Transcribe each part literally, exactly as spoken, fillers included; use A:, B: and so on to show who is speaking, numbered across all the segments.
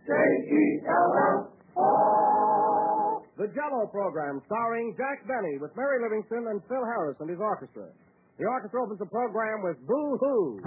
A: J E L L O.
B: The Jell-O program, starring Jack Benny with Mary Livingston and Phil Harris and his orchestra. The orchestra opens the program with Boo-Hoo.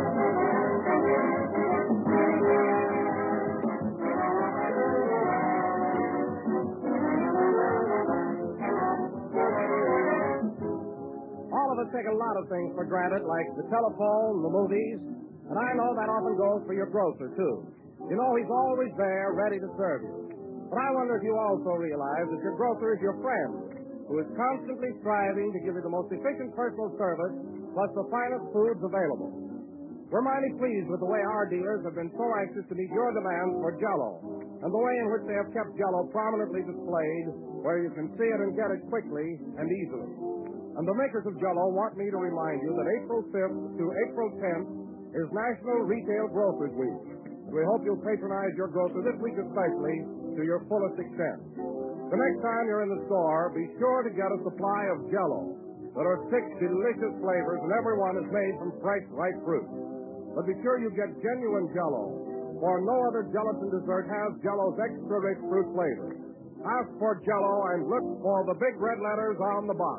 B: All of us take a lot of things for granted, like the telephone, the movies, and I know that often goes for your grocer, too. You know he's always there, ready to serve you. But I wonder if you also realize that your grocer is your friend, who is constantly striving to give you the most efficient personal service, plus the finest foods available. We're mighty pleased with the way our dealers have been so anxious to meet your demands for Jell-O, and the way in which they have kept Jell-O prominently displayed, where you can see it and get it quickly and easily. And the makers of Jell-O want me to remind you that April fifth to April tenth is National Retail Grocers Week. We hope you'll patronize your grocer this week especially to your fullest extent. The next time you're in the store, be sure to get a supply of Jell-O. There are six delicious flavors, and every one is made from fresh, ripe fruit. But be sure you get genuine Jell-O, for no other gelatin dessert has Jell-O's extra rich fruit flavor. Ask for Jell-O and look for the big red letters on the box.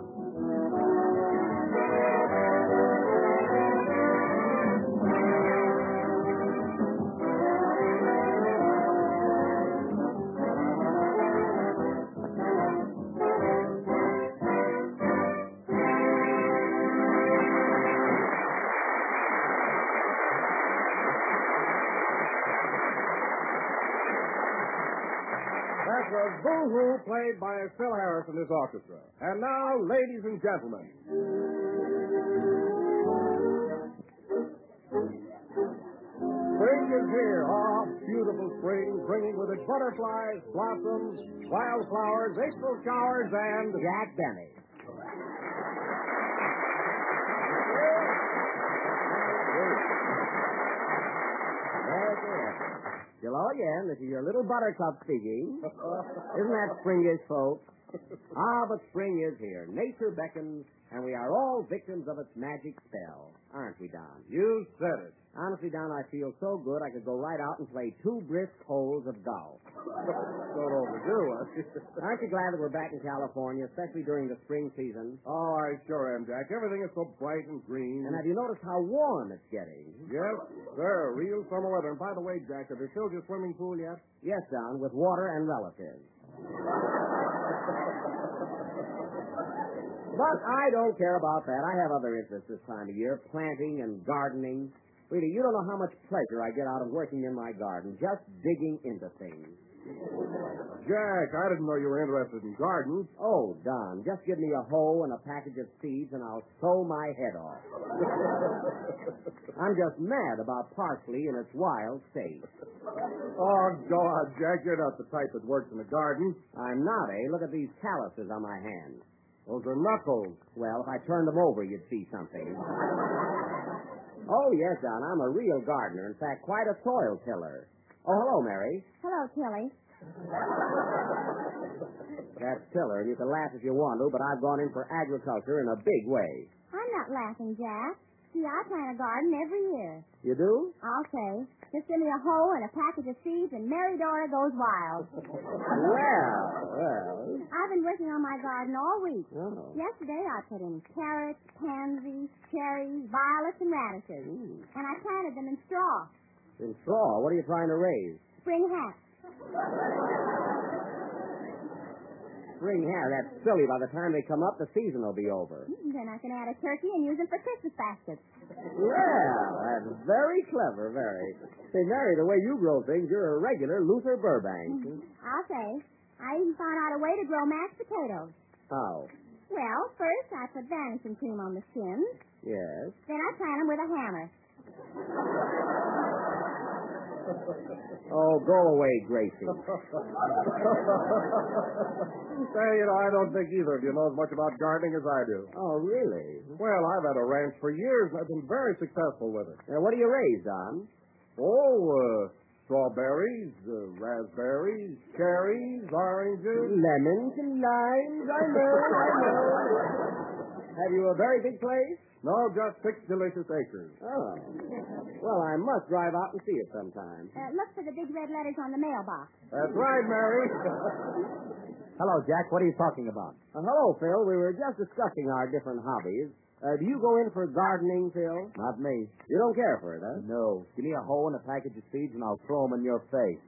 B: That was Boo-Hoo, played by Phil Harris and his orchestra. And now, ladies and gentlemen. Spring is here. Ah, beautiful spring, bringing with it butterflies, blossoms, wildflowers, April showers, and
C: Jack Benny. Hello again. This is your little buttercup speaking. Isn't that springish, folks? Ah, but spring is here. Nature beckons, and we are all victims of its magic spell. Aren't we, Don?
B: You said it.
C: Honestly, Don, I feel so good I could go right out and play two brisk holes of golf.
B: Don't overdo it.
C: Aren't you glad that we're back in California, especially during the spring season?
B: Oh, I sure am, Jack. Everything is so bright and green.
C: And have you noticed how warm it's getting?
B: Yes, sir. Real summer weather. And by the way, Jack, have you filled your swimming pool yet?
C: Yes, Don, with water and relatives. But I don't care about that. I have other interests this time of year, planting and gardening. Really, you don't know how much pleasure I get out of working in my garden, just digging into things.
B: Jack, I didn't know you were interested in gardens.
C: Oh, Don, just give me a hoe and a package of seeds and I'll sow my head off. I'm just mad about parsley in its wild state.
B: Oh, God, Jack, you're not the type that works in the garden.
C: I'm not, eh? Look at these calluses on my hands.
B: Those are knuckles.
C: Well, if I turned them over, you'd see something. Oh, yes, Don, I'm a real gardener. In fact, quite a soil tiller. Oh, hello, Mary.
D: Hello, Tilly.
C: That's Tiller, and you can laugh if you want to, but I've gone in for agriculture in a big way.
D: I'm not laughing, Jack. See, I plant a garden every year.
C: You do?
D: I'll say. Just give me a hoe and a package of seeds, and Mary Dora goes wild.
C: Well, well.
D: I've been working on my garden all week.
C: Oh.
D: Yesterday, I put in carrots, pansies, cherries, violets, and radishes.
C: Mm.
D: And I planted them in straw.
C: In straw? What are you trying to raise?
D: Spring hats.
C: Spring hair? That's silly. By the time they come up, the season will be over.
D: Mm, Then I can add a turkey and use them for Christmas baskets.
C: Well, that's very clever, very. Say, Mary, the way you grow things, you're a regular Luther Burbank.
D: Mm, I'll say. I even found out a way to grow mashed potatoes.
C: How?
D: Well, first I put vanishing cream on the skins.
C: Yes.
D: Then I plant them with a hammer.
C: Oh, go away, Gracie.
B: Say, you know, I don't think either of you know as much about gardening as I do.
C: Oh, really?
B: Well, I've had a ranch for years, and I've been very successful with it.
C: Now, what do you raise, Don?
B: Oh, uh, strawberries, uh, raspberries, cherries, oranges.
C: Lemons and limes, I know, I know. Have you a very big place?
B: No, just six delicious acres.
C: Oh. Well, I must drive out and see it sometime.
D: Uh, look for the big red letters on the mailbox.
B: That's right, Mary.
C: Hello, Jack. What are you talking about? Uh, hello, Phil. We were just discussing our different hobbies. Uh, do you go in for gardening, Phil? Not me. You don't care for it, huh? No. Give me a hoe and a package of seeds, and I'll throw them in your face.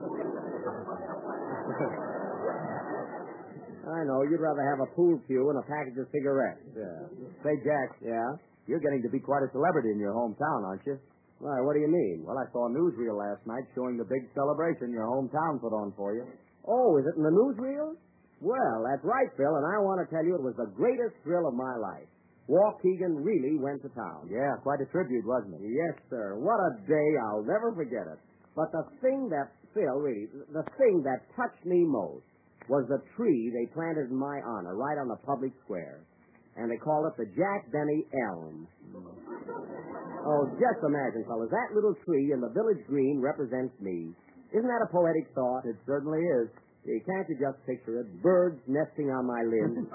C: I know. You'd rather have a pool cue and a package of cigarettes. Yeah. Say, Jack. Yeah? You're getting to be quite a celebrity in your hometown, aren't you? Why, what do you mean? Well, I saw a newsreel last night showing the big celebration your hometown put on for you. Oh, is it in the newsreel? Well, that's right, Phil, and I want to tell you it was the greatest thrill of my life. Waukegan really went to town. Yeah, quite a tribute, wasn't it? Yes, sir. What a day. I'll never forget it. But the thing that, Phil, really, the thing that touched me most was the tree they planted in my honor right on the public square. And they called it the Jack Benny Elm. Oh, just imagine, fellas, that little tree in the village green represents me. Isn't that a poetic thought? It certainly is. You can't you just picture it? Birds nesting on my limbs.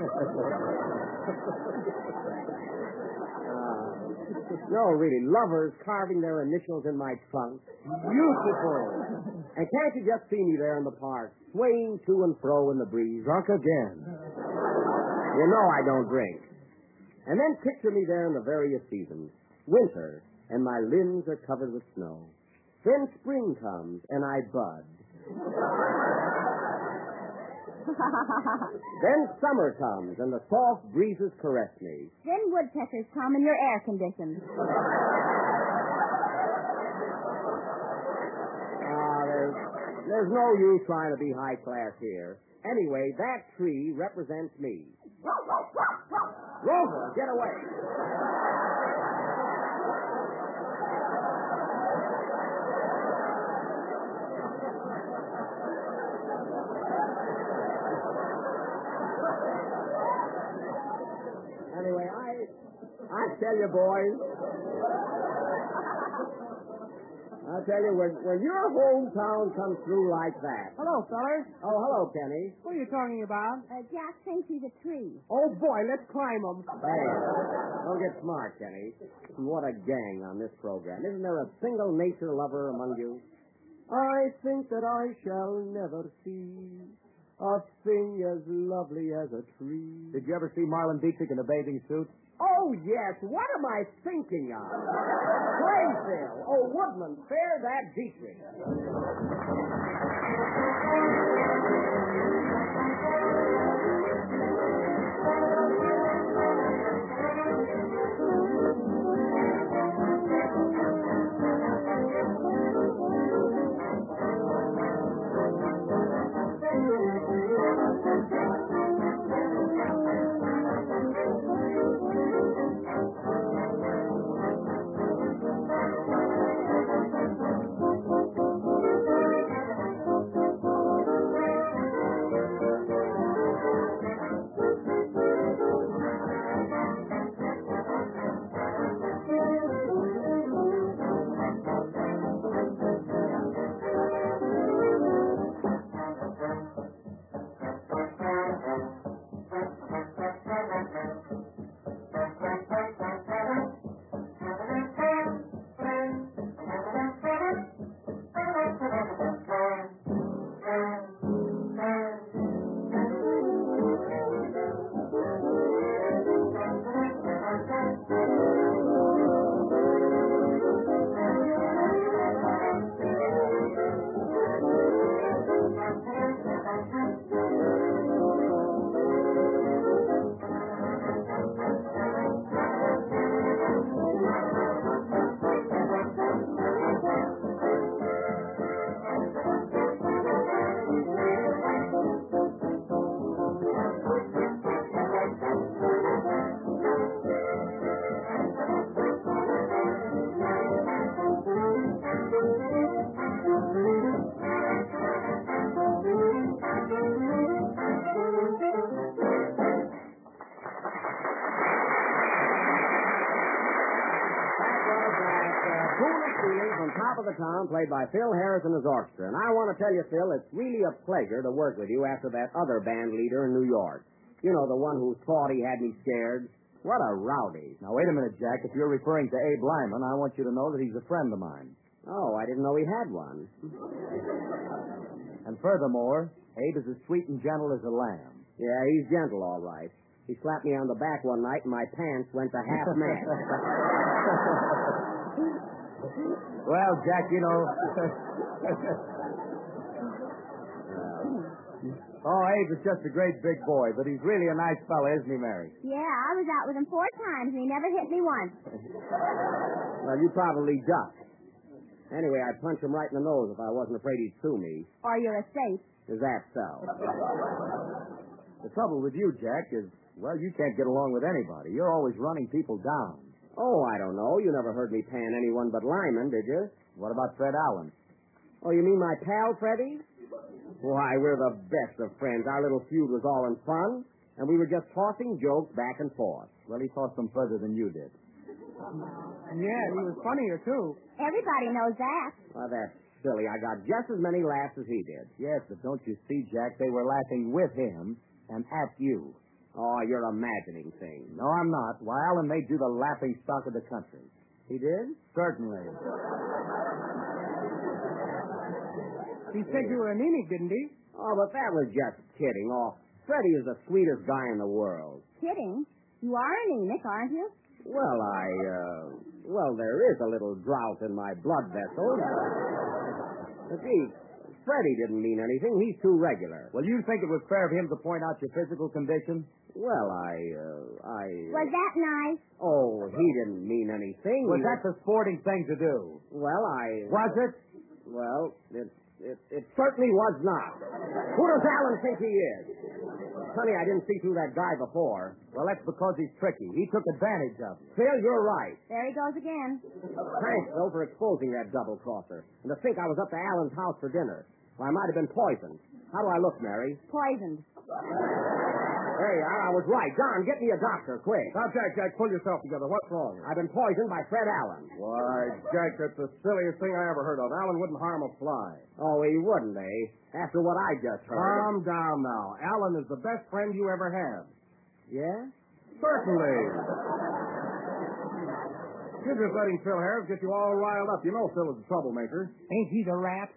C: uh, no, really, lovers carving their initials in my trunk. Beautiful. And can't you just see me there in the park, swaying to and fro in the breeze? Drunk again. You know I don't drink. And then picture me there in the various seasons. Winter, and my limbs are covered with snow. Then spring comes, and I bud. Then summer comes, and the soft breezes caress me.
D: Then woodpeckers come and you're air conditioned.
C: Ah, there's, there's no use trying to be high class here. Anyway, that tree represents me. Rover, get away. Anyway, I, I tell you, boys, I tell you, when, when your hometown comes through like that.
E: Hello, fellas.
C: Oh, hello, Kenny.
E: What are you talking about?
D: Uh, Jack thinks he's a tree.
E: Oh, boy, let's climb them.
C: Hey, don't get smart, Kenny. What a gang on this program. Isn't there a single nature lover among you? I think that I shall never see a thing as lovely as a tree. Did you ever see Marlon Dietrich in a bathing suit? Oh, yes. What am I thinking of? Playfield. Oh, Woodman, fair that Dietrich. Town, played by Phil Harris and his orchestra. And I want to tell you, Phil, it's really a pleasure to work with you after that other band leader in New York. You know, the one who thought he had me scared. What a rowdy.
B: Now, wait a minute, Jack. If you're referring to Abe Lyman, I want you to know that he's a friend of mine.
C: Oh, I didn't know he had one.
B: And furthermore, Abe is as sweet and gentle as a lamb.
C: Yeah, he's gentle, all right. He slapped me on the back one night and my pants went to half mast.
B: Well, Jack, you know... Oh, Abe is just a great big boy, but he's really a nice fella, isn't he, Mary?
D: Yeah, I was out with him four times, and he never hit me once.
C: Well, you probably ducked. Anyway, I'd punch him right in the nose if I wasn't afraid he'd sue me.
D: Or you're a safe.
C: Is that so?
B: The trouble with you, Jack, is, well, you can't get along with anybody. You're always running people down.
C: Oh, I don't know. You never heard me pan anyone but Lyman, did you?
B: What about Fred Allen?
C: Oh, you mean my pal, Freddie? Why, we're the best of friends. Our little feud was all in fun, and we were just tossing jokes back and forth.
B: Well, he tossed them further than you did.
E: Yeah, he was funnier, too.
D: Everybody knows that.
C: Well, that's silly. I got just as many laughs as he did.
B: Yes, but don't you see, Jack, they were laughing with him and at you.
C: Oh, you're imagining things.
B: No, I'm not. Why, Allen made you the laughing stock of the country.
C: He did?
B: Certainly.
E: He said you were anemic, didn't he?
C: Oh, but that was just kidding. Oh, Freddie is the sweetest guy in the world.
D: Kidding. You are anemic, aren't you?
C: Well, I, uh, well, there is a little drought in my blood vessels. But gee, Freddie didn't mean anything. He's too regular.
B: Well, you think it was fair of him to point out your physical condition?
C: Well, I, uh, I...
D: Was that nice?
C: Oh, he didn't mean anything.
B: Was
C: He-
B: that the sporting thing to do?
C: Well, I...
B: Was it?
C: Well, it, it, it certainly was not. Who does Allen think he is? Honey, I didn't see through that guy before.
B: Well, that's because he's tricky. He took advantage of you.
C: Phil, you're right.
D: There he goes again.
C: Thanks, Phil, for exposing that double-crosser. And to think I was up to Allen's house for dinner. Well, I might have been poisoned. How do I look, Mary?
D: Poisoned.
C: There you are. I was right. John, get me a doctor, quick.
B: Now, Jack, Jack, pull yourself together. What's wrong?
C: I've been poisoned by Fred Allen.
B: Why, Jack, that's the silliest thing I ever heard of. Allen wouldn't harm a fly.
C: Oh, he wouldn't, eh? After what I just heard.
B: Calm down now. Allen is the best friend you ever had.
C: Yeah?
B: Certainly. You're just letting Phil Harris get you all riled up. You know Phil is a troublemaker.
E: Ain't he the rat?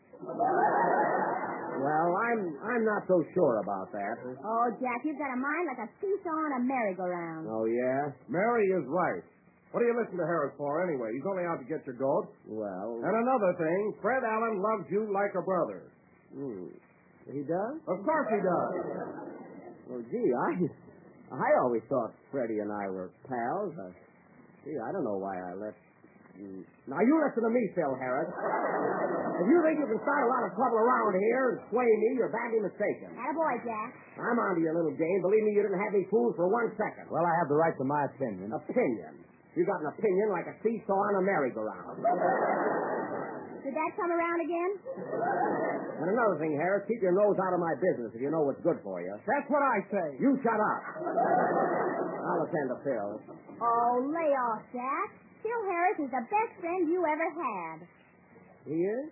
C: Well, I'm I'm not so sure about that.
D: Oh, Jack, you've got a mind like a seesaw on a merry-go-round.
C: Oh, yeah?
B: Mary is right. What do you listen to Harris for anyway? He's only out to get your goat.
C: Well,
B: And another thing, Fred Allen loves you like a brother.
C: hmm. He does?
B: Of course he does.
C: Well, gee, I I always thought Freddie and I were pals. I, gee, I don't know why I left. Mm. Now, you listen to me, Phil Harris. If you think you can start a lot of trouble around here and sway me, you're badly mistaken.
D: Attaboy, Jack.
C: I'm onto your little game. Believe me, you didn't have me fooled for one second.
B: Well, I have the right to my opinion.
C: Opinion. You got an opinion like a seesaw on a merry-go-round.
D: Did that come around again?
C: And another thing, Harris, keep your nose out of my business if you know what's good for you.
E: That's what I say.
C: You shut up. I'll attend to Phil.
D: Oh, lay off, Jack. Phil Harris is the best friend you ever had.
C: He is?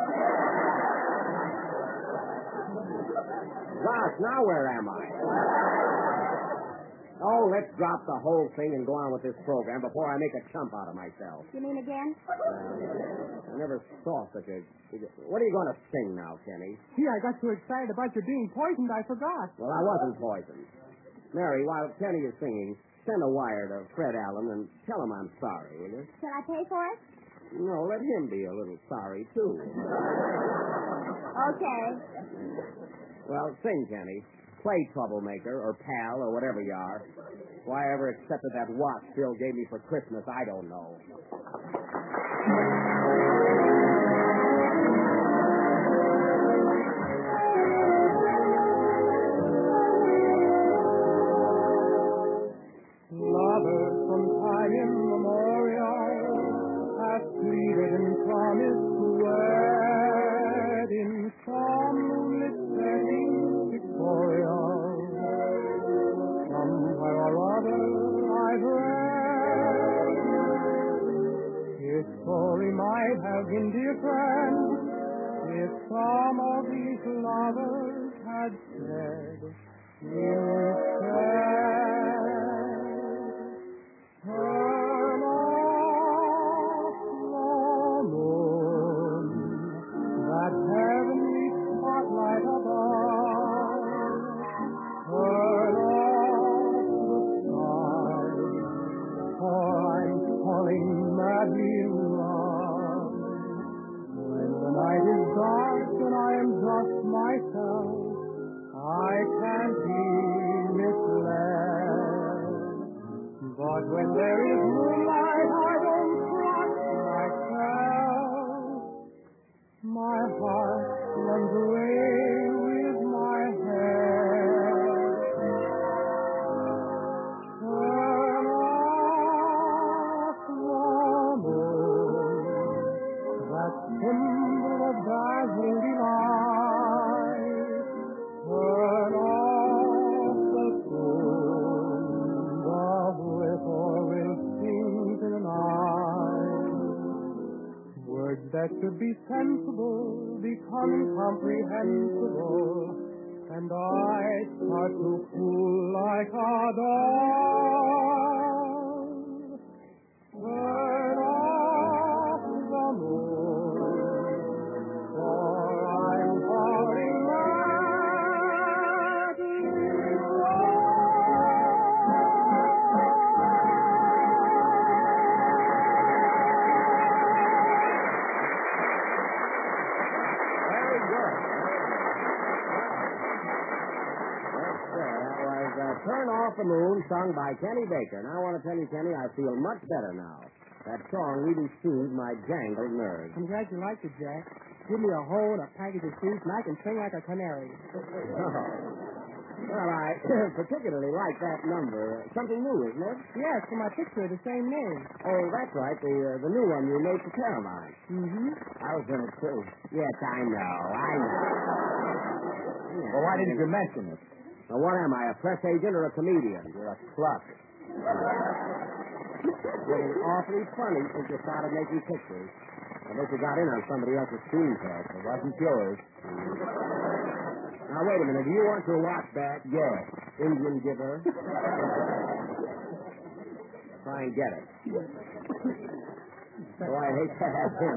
C: Gosh, now where am I? Oh, let's drop the whole thing and go on with this program before I make a chump out of myself.
D: You mean again?
C: Uh, I never saw such a... What are you going to sing now, Kenny?
E: Gee, I got so excited about your being poisoned, I forgot.
C: Well, I wasn't poisoned. Mary, while Kenny is singing, send a wire to Fred Allen and tell him I'm sorry, will you?
D: Shall I pay for it?
C: No, let him be a little sorry, too.
D: Okay.
C: Well, sing, Kenny. Play troublemaker or pal or whatever you are. Why I ever accepted that watch Phil gave me for Christmas, I don't know.
E: Lovers from time immemorial have pleaded and promised to wed in some moonlit setting Victorial. Somewhere or other I've read his story might have been different if some of these lovers had said instead. runs away with my hair. Turn off the moon, that symbol of dazzling delight. Turn off the tune, the whistler will sing tonight. Words that should be sensible become incomprehensible, and I start to fool like a dog. Turn off the moon, for I'm falling madly
C: Very good. Yes, sir. That was uh, Turn Off the Moon, sung by Kenny Baker. And I want to tell you, Kenny, I feel much better now. That song really soothed my jangled nerves.
E: I'm glad you liked it, Jack. Give me a hoe and a package of sweets, and I can sing like a canary.
C: Well, I particularly like that number. Something new, isn't it?
E: Yes, for my picture of the same name.
C: Oh, that's right. The uh, the new one you made for Caroline.
E: Mm-hmm.
C: I was in it, too. Yes, I know. I know. Yeah,
B: Well, why didn't you mention it?
C: Now, what am I, a press agent or a comedian?
B: You're a slut.
C: Getting awfully funny since you started making pictures. I bet you got in on somebody else's screen test. It wasn't yours. Now, wait a minute. Do you want to watch that?
B: Yes.
C: Indian giver? Try and get it. Oh, I hate to have him.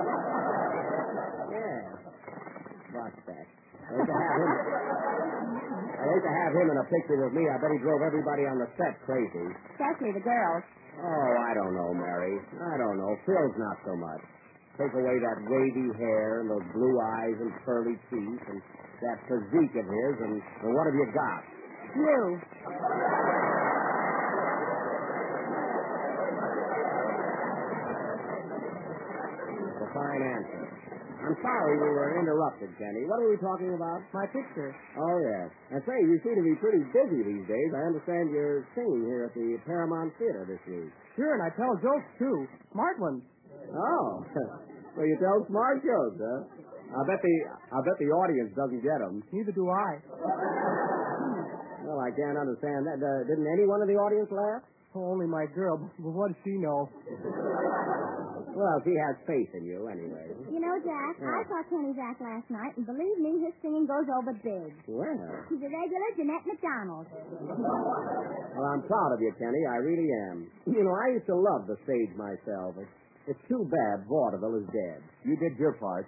C: Yeah. Watch that. I hate to have him. I hate to have him in a picture with me. I bet he drove everybody on the set crazy.
D: Especially the girls.
C: Oh, I don't know, Mary. I don't know. Phil's not so much. Take away that wavy hair and those blue eyes and pearly teeth and that physique of his, and, and what have you got?
D: You.
C: It's a fine answer. I'm sorry we were interrupted, Kenny. What are we talking about?
E: My picture.
C: Oh, yes. And say, you seem to be pretty busy these days. I understand you're singing here at the Paramount Theater this week.
E: Sure, and I tell jokes, too. Smart ones.
C: Oh. So you tell smart jokes, huh? I bet the I bet the audience doesn't get them.
E: Neither do I.
C: Well, I can't understand that. Uh, didn't anyone in the audience laugh?
E: Oh, only my girl, but what does she know?
C: Well, she has faith in you, anyway.
D: You know, Jack,
C: Yeah.
D: I saw Kenny Jack last night, and believe me, his singing goes over big.
C: Well,
D: He's a regular Jeanette McDonald.
C: well, I'm proud of you, Kenny. I really am. You know, I used to love the stage myself. It's, it's too bad vaudeville is dead.
B: You did your part.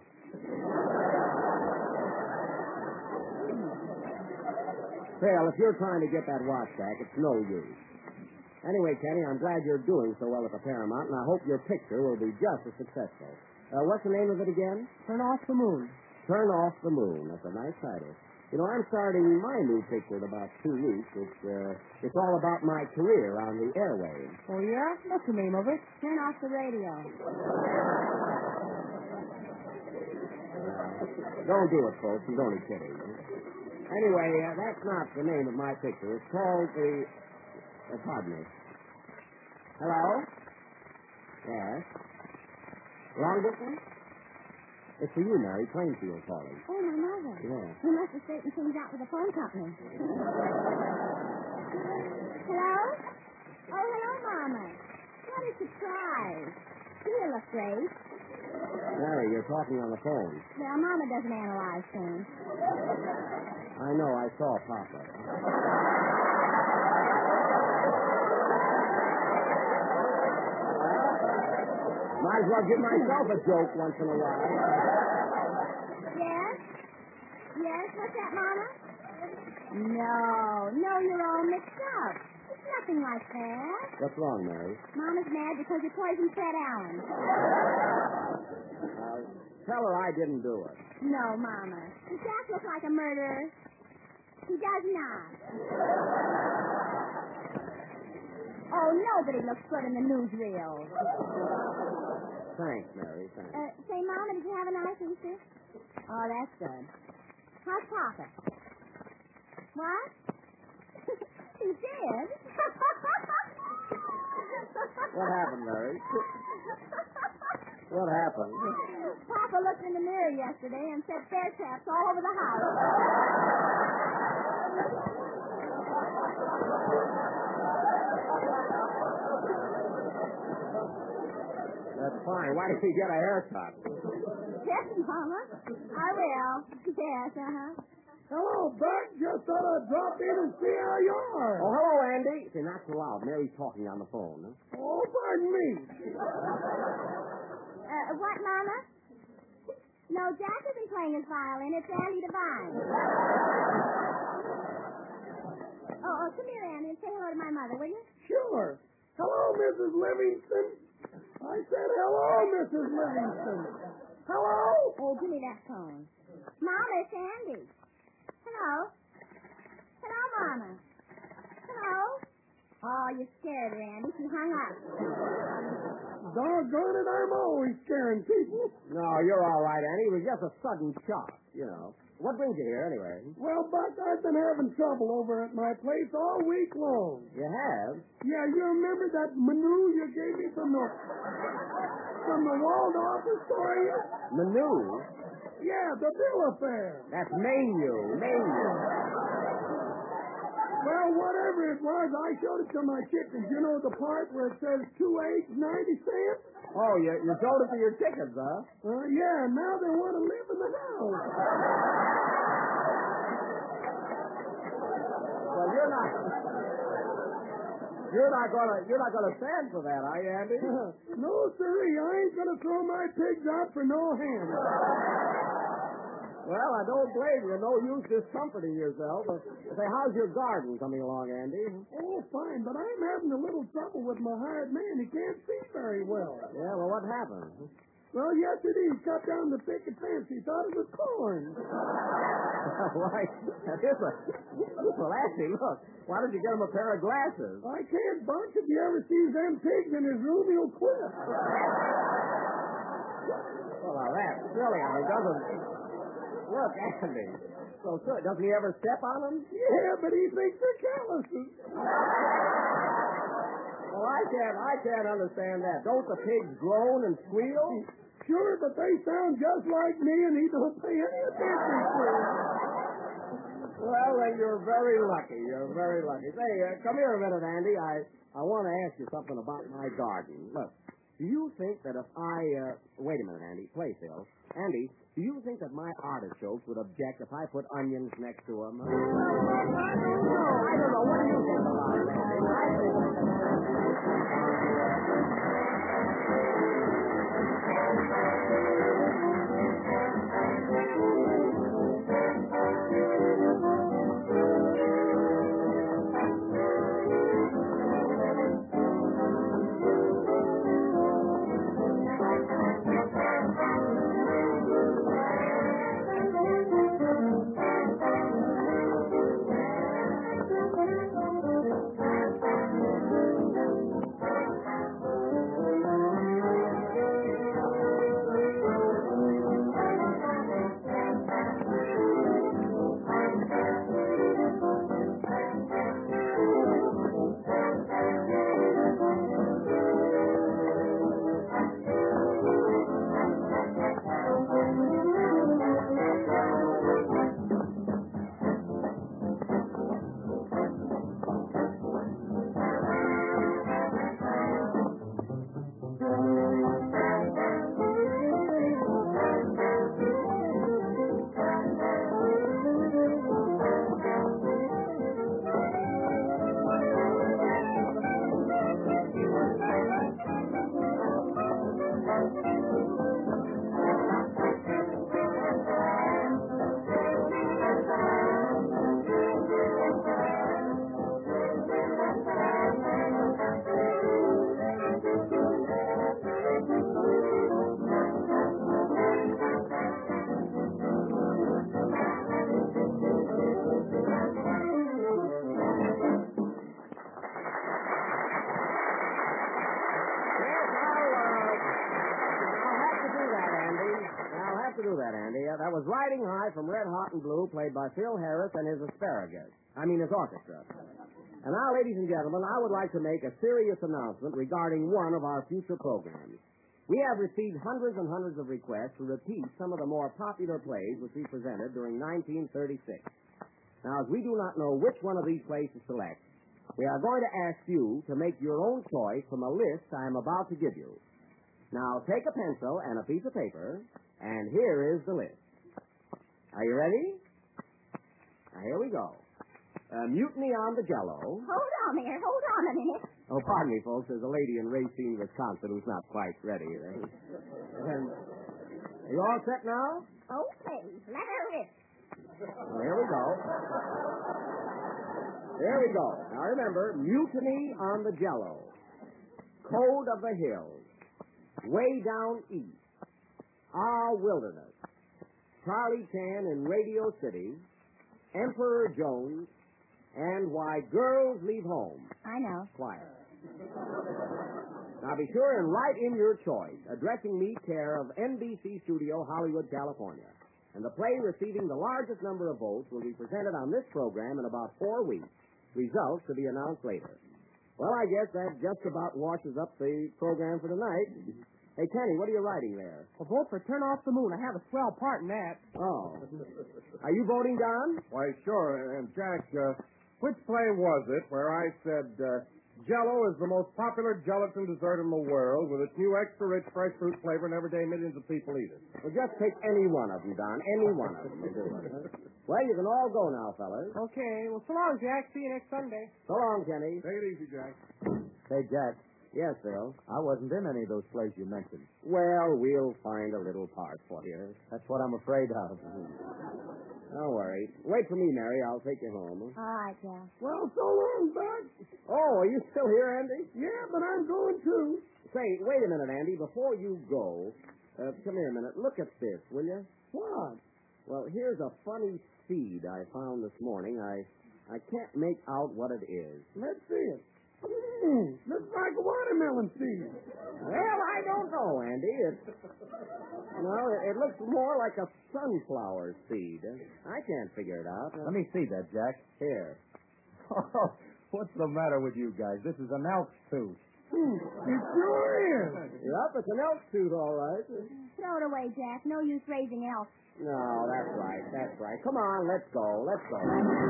C: Phil, if you're trying to get that watch back, it's no use. Anyway, Kenny, I'm glad you're doing so well at the Paramount, and I hope your picture will be just as successful. Uh, what's the name of it again?
E: Turn off the moon.
C: Turn Off the Moon. That's a nice title. You know, I'm starting my new picture in about two weeks. It's, uh, it's all about my career on the airwaves.
E: Oh, yeah? What's the name of it?
D: Turn off the radio.
C: Uh, don't do it, folks. He's only kidding. Anyway, uh, that's not the name of my picture. It's called the... Uh, pardon me. Hello? Yes? Long distance? It's for you, Mary. Plainfield calling.
D: Oh, my mother.
C: Yeah.
D: He must have straightened things out with the phone company. Hello? Oh, hello, Mama. What a surprise. You look great.
C: Mary, you're talking on the phone.
D: Well, Mama doesn't analyze things.
C: I know. I saw Papa. Might as well give myself a joke once in a while.
D: Yes? Yes? What's that, Mama? No. No, you're all mixed up. It's nothing like that.
C: What's wrong, Mary?
D: Mama's mad because you poisoned Fred Allen.
C: Uh, tell her I didn't do it.
D: No, Mama. Does Jack look like a murderer? He does not. Oh, nobody looks good in the newsreel.
C: Thanks, Mary. Thanks.
D: Uh, say, Mama, did you have a nice Easter? Oh, that's good. How's Papa? What? He did?
C: What happened, Mary? What happened?
D: Papa looked in the mirror yesterday and said bear traps all over the house.
C: That's fine. Why did he get a haircut?
D: Yes, Mama. I will. Yes, uh-huh.
A: Hello, Bert. Just thought I'd drop in and see how you are.
C: Oh, hello, Andy. Say, not so loud. Mary's talking on the phone. Huh?
A: Oh, pardon me.
D: Uh, what, Mama? No, Jack isn't playing his violin. It's Andy Devine. Oh, oh, come here, Andy, and say hello to my mother, will you?
A: Sure. Hello, Missus Livingston. I said hello, Missus Livingston. Hello?
D: Oh, give me that phone. Mama, it's Andy. Hello? Hello, Mama. Hello? Oh, you scared her, Andy. She hung up.
A: Doggone it, I'm always scaring people.
C: No, you're all right, Andy. It was just a sudden shock, you know. What brings you here, anyway?
A: Well, Buck, I've been having trouble over at my place all week long.
C: You have?
A: Yeah, you remember that menu you gave me from the from the Waldorf Astoria?
C: Menu?
A: Yeah, the bill affair.
C: That's menu. Menu.
A: Well, whatever it was, I showed it to my chickens. You know the part where it says two eggs, ninety cents?
C: Oh, you, you showed it to your chickens, huh?
A: Uh, yeah, now they want to live in the house.
C: Well, you're not... You're not gonna you're not gonna stand for that, are you, Andy?
A: No, sirree, I ain't gonna throw my pigs out for no hand.
C: Well, I don't blame you. No use discomforting yourself. But say, how's your garden coming along, Andy?
A: Oh, fine, but I'm having a little trouble with my hired man. He can't see very well.
C: Yeah, well, what happened?
A: Well, yesterday he cut down the picket fence. He thought it was corn.
C: Why, that is a... Well, Andy, look. Why don't you get him a pair of glasses?
A: I can't, Bunch. If you ever sees them pigs in his room, he'll quit.
C: Well, now, that's silly. I mean, doesn't... Look, Andy. So, so, doesn't he ever step on them?
A: Yeah, but he thinks they're calluses.
C: Well, I can't, I can't understand that. Don't the pigs groan and squeal?
A: Sure, but they sound just like me, and he don't pay any attention to them.
C: Well, then you're very lucky. You're very lucky. Say, uh, come here a minute, Andy. I, I want to ask you something about my garden. Look, do you think that if I, uh, wait a minute, Andy, play still. Andy, do you think that my artichokes would object if I put onions next to them? I don't know. I don't know. What do you think about it, Andy? I think... Riding High from Red Hot and Blue, played by Phil Harris and his asparagus. I mean, his orchestra. And now, ladies and gentlemen, I would like to make a serious announcement regarding one of our future programs. We have received hundreds and hundreds of requests to repeat some of the more popular plays which we presented during nineteen thirty-six. Now, as we do not know which one of these plays to select, we are going to ask you to make your own choice from a list I am about to give you. Now, take a pencil and a piece of paper, and here is the list. Are you ready? Now, here we go. Uh, Mutiny on the Jello.
D: Hold on there. Hold on a minute.
C: Oh, pardon me, folks. There's a lady in Racine, Wisconsin who's not quite ready. And, are you all set now?
D: Okay. Let her rip.
C: Well, here we go. There we go. Now, remember, Mutiny on the Jello. Code of the Hills. Way Down East. Our Wilderness. Charlie Chan in Radio City. Emperor Jones. And Why Girls Leave Home.
D: I know.
C: Quiet. Now be sure and write in your choice, addressing me care of N B C Studio, Hollywood, California. And the play receiving the largest number of votes will be presented on this program in about four weeks. Results to be announced later. Well, I guess that just about washes up the program for tonight. Hey, Kenny, what are you writing there?
E: Well, vote for Turn Off the Moon. I have a swell part in that.
C: Oh. Are you voting, Don?
B: Why, sure. And, Jack, uh, which play was it where I said uh, Jell-O is the most popular gelatin dessert in the world with its new extra-rich fresh fruit flavor, and every day millions of people eat it?
C: Well, just take any one of them, Don. Any one of them. Well, you can all go now, fellas.
E: Okay. Well, so long, Jack. See you next Sunday.
C: So long, Kenny.
B: Take it easy, Jack.
F: Hey, Jack.
C: Yes, Phil.
F: I wasn't in any of those plays you mentioned.
C: Well, we'll find a little part for you.
F: That's what I'm afraid of.
C: Don't worry. Wait for me, Mary. I'll take you home.
D: All right, Jack.
A: Well, so long, Doc.
C: Oh, are you still here, Andy?
A: Yeah, but I'm going too.
C: Say, wait a minute, Andy. Before you go, uh, come here a minute. Look at this, will you?
A: What?
C: Well, here's a funny seed I found this morning. I I can't make out what it is.
A: Let's see it. Mm, looks like a watermelon seed.
C: Well, I don't know, Andy. It, no, it, it looks more like a sunflower seed. I can't figure it out.
F: Let me see that, Jack.
C: Here.
F: Oh, what's the matter with you guys? This is an elk tooth.
A: Hmm, it sure is.
C: Yep, it's an elk tooth, all right.
D: Throw it away, Jack. No use raising elk.
C: No, that's right. That's right. Come on, let's go. Let's go.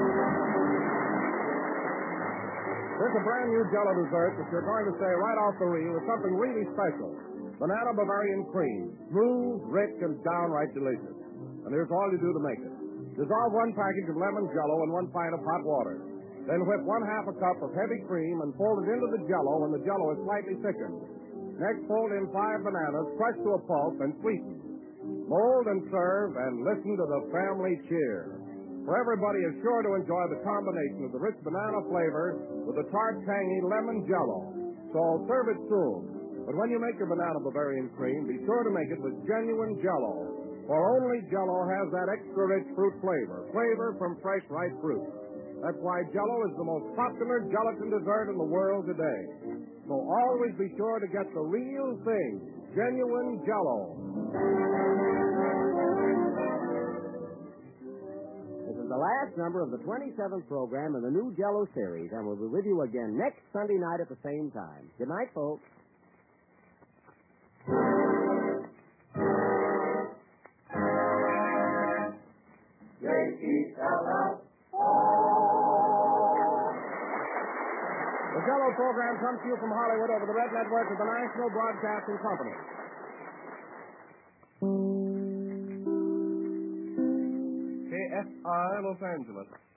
B: There's a brand new Jell-O dessert that you're going to say right off the reel is something really special. Banana Bavarian cream. Smooth, rich, and downright delicious. And here's all you do to make it. Dissolve one package of lemon Jell-O in one pint of hot water. Then whip one half a cup of heavy cream and fold it into the Jell-O when the Jell-O is slightly thickened. Next, fold in five bananas, crushed to a pulp, and sweeten. Mold and serve, and listen to the family cheer. For everybody is sure to enjoy the combination of the rich banana flavor with the tart, tangy lemon Jell-O. So serve it soon. But when you make your banana Bavarian cream, be sure to make it with genuine Jell-O. For only Jell-O has that extra rich fruit flavor, flavor from fresh, ripe fruit. That's why Jell-O is the most popular gelatin dessert in the world today. So always be sure to get the real thing, genuine Jell-O.
C: This is the last number of the twenty-seventh program in the new Jell-O series, and we'll be with you again next Sunday night at the same time. Good night, folks.
A: J E L L.
B: The Jell-O program comes to you from Hollywood over the Red Network of the National Broadcasting Company. K F I, Los Angeles.